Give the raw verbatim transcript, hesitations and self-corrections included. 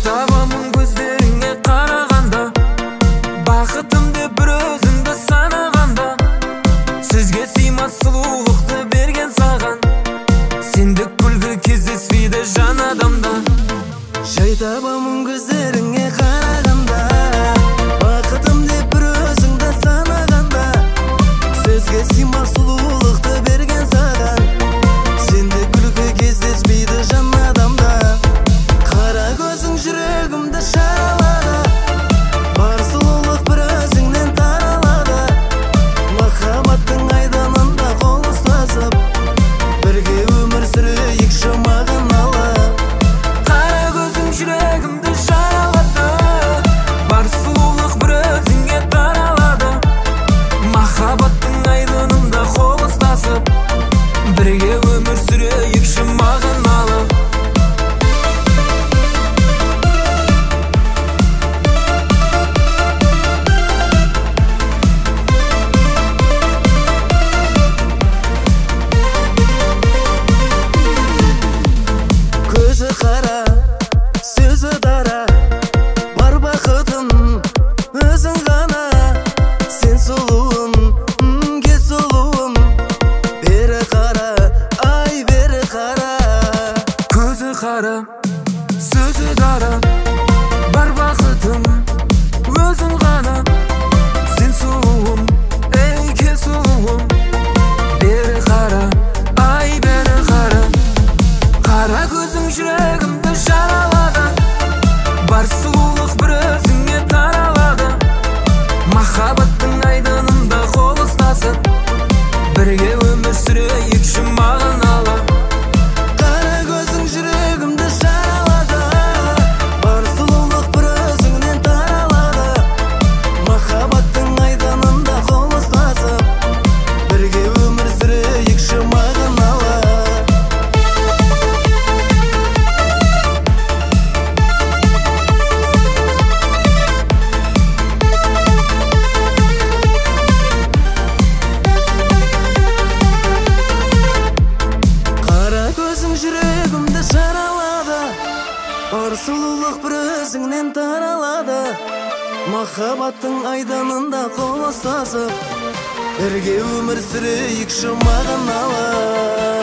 табамын көздеріңе қарағанда, бақытым деп бір өзіңді санағанда. Сөзге сыймас сұлулықты берген саған, сендік күлкі кездеспейді жан адамда. Жай табамын көздеріңе қарағанда, бақытым деп бір өзіңді санағанда. Сөзге сыймас сұлулықты берген саған, сендік күлкі кездеспейді жан адамда. Қара көзің жүрегімді шаралады, бар сұлулық бір өзіңнен таралады. Махаббаттың айданында қол ұстасып, бірге өмір сүрейікші маған алып. Қара көзің жүрегімді жаралады, бар сұлулық бір өзіңе таралады. Махаббаттың айдынында қол ұстасып, бірге өмір сүрейікші маған алып. Көзі қара, сөзі дара, бар бақытым өзің ғана. Сен сұлуым, м, кез сұлуым, бері қара, ай бері қара. Көзі қара, сөзі дара, бар бақытым өзің ғана. Сен сұлуым, ей кез сұлуым, бері қара, ай бері қара. Қара көзің жүрегімді жаралады, бар сұлулық бір өзіңе таралады. Махаббаттың айдынында қол ұстасып, бірге өмір сүрейікші маған алып. Қара көзің жүрегімді жаралады, бар сұлулық бір өзіңнен таралады. Махаббаттың айдынында қол ұстасып, бірге өмір сүрейікші маған алып. Қара көзің жүрегімді жаралады, бар сұлулық бір өзіңнен таралады. Махаббаттың айданында қол ұстасып, бірге өмір сүрейікші маған алып.